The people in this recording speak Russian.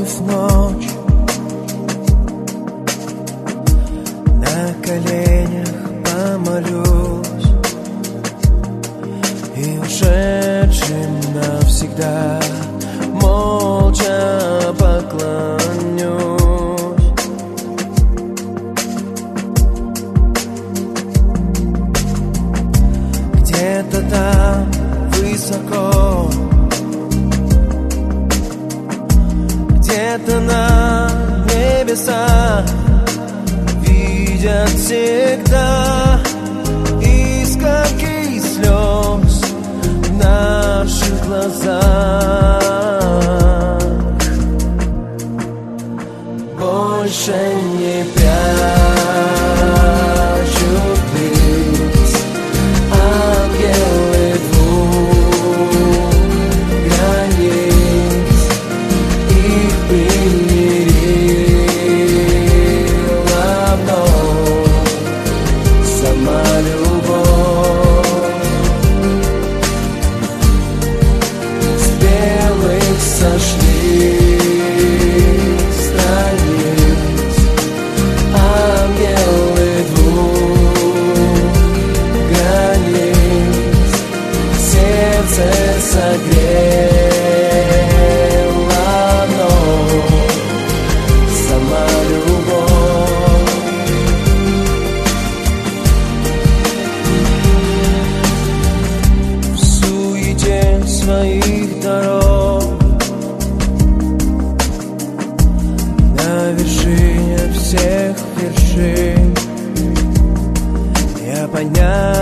в ночь, на коленях помолюсь и ушедшим навсегда молча поклонюсь. Где-то там высоко, где-то на небесах видят всегда искорки слез в наших глазах. Больше не прячут лиц ангелы двух границ, их примирила вновь сама любовь. С белых сошли страниц ангелы двух границ, сердце согрела вновь сама любовь. В суете своих дорог, на вершине всех вершин я поднялся